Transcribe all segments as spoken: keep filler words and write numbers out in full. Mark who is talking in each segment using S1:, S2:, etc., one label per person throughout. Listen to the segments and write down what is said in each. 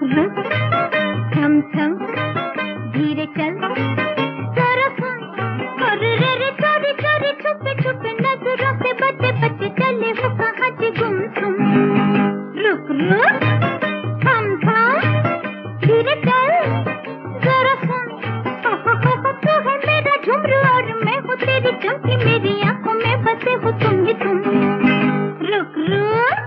S1: रुक थम थम धीरे चल जरा सुन और रे रे चोरी चोरी छुपे छुपे नजरों से बचे बचे चले हो कहाँ से गुम सुम। रुक रुक थम थम धीरे चल जरा सुन तू है मेरा झुमरू और मैं हूँ तेरी चमकी मेरी आंखों में बसे हो तुम ही तुम। रुक रुक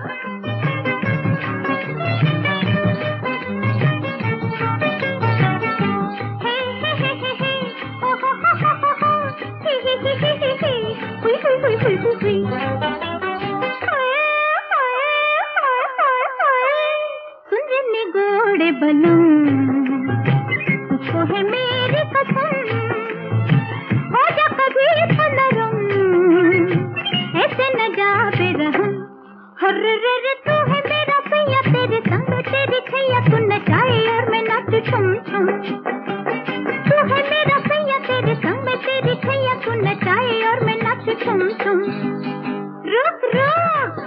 S1: सुनने गोड़े बनूं तुझको है मेरी कसम हो जा कभी नरम ऐसे न जा बेरहम। हर रे रे तू है मेरा सैया तेरे संग तेरी छैया तू नचाए और मैं नाचूं छुम छुम। तू है मेरा सैया तेरे संग तेरी छैया तू नचाए और मैं नाचूं छुम छुम। रुक रुक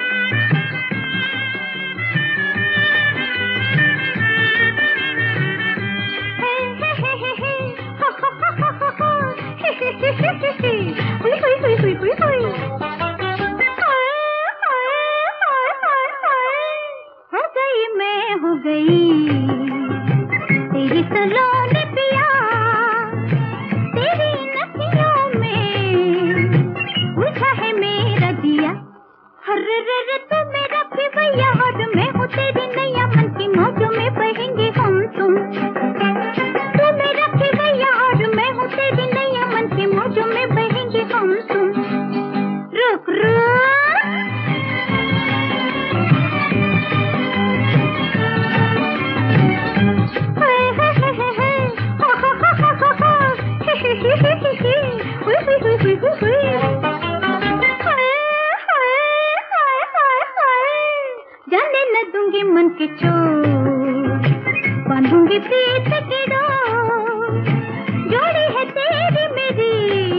S1: हो गई मैं हो गई तेरी सलोनी पिया तेरी नदियों में उलझा है मेरा जिया। हर रे रे तू मेरा पिवैया और मैं हूँ तेरी नैया मन की मौजों में बहेंगे हम तुम। तू मेरा पिवैया और मैं हूँ तेरी नैया मन की मौजों में बहेंगे हम तुम। रुक रुक जाने न दूंगी मन के चोर बांधूंगी प्रीत की डोर जोड़ी है तेरी मेरी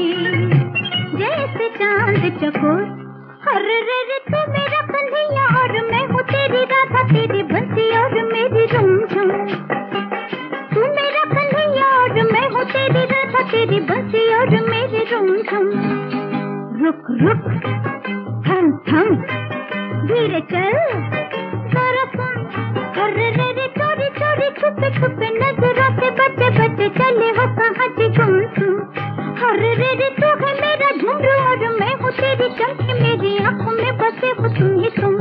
S1: जैसे चांद चकोर। हर रे रे तू मेरा कन्हैया और मैं हूँ तेरी राधा तेरी बंसी और मेरी झुमझुम। तू मेरा कन्हैया और मैं हूँ तेरी राधा तेरी बंसी और मेरी झुमझुम। रुक रुक थम थम धीरे चल जरा सुन हर रे रे चोरी चोरी छुपे छुपे नजरों से बचे बचे चले हो कहाँ से गुम तुम। हर रे रे तू है मेरा झुमरू और मैं हूँ तेरी चमकी मेरी आंखों में बसे हो तुम ही तुम।